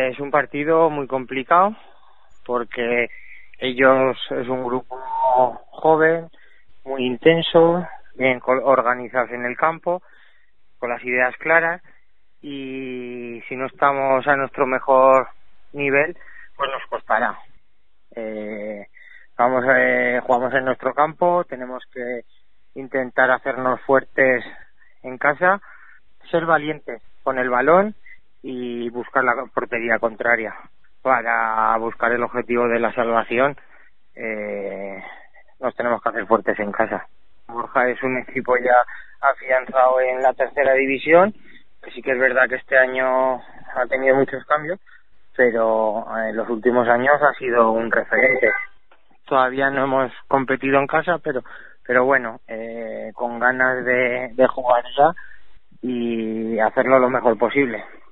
Es un partido muy complicado porque ellos es un grupo joven, muy intenso, bien organizados en el campo, con las ideas claras, y si no estamos a nuestro mejor nivel, pues nos costará. Jugamos en nuestro campo, tenemos que intentar hacernos fuertes en casa, ser valientes con el balón y buscar la portería contraria para buscar el objetivo de la salvación. Nos tenemos que hacer fuertes en casa. Borja es un equipo ya afianzado en la tercera división, que sí que es verdad que este año ha tenido muchos cambios, pero en los últimos años ha sido un referente. Todavía no hemos competido en casa, pero bueno, con ganas de jugar ya y hacerlo lo mejor posible.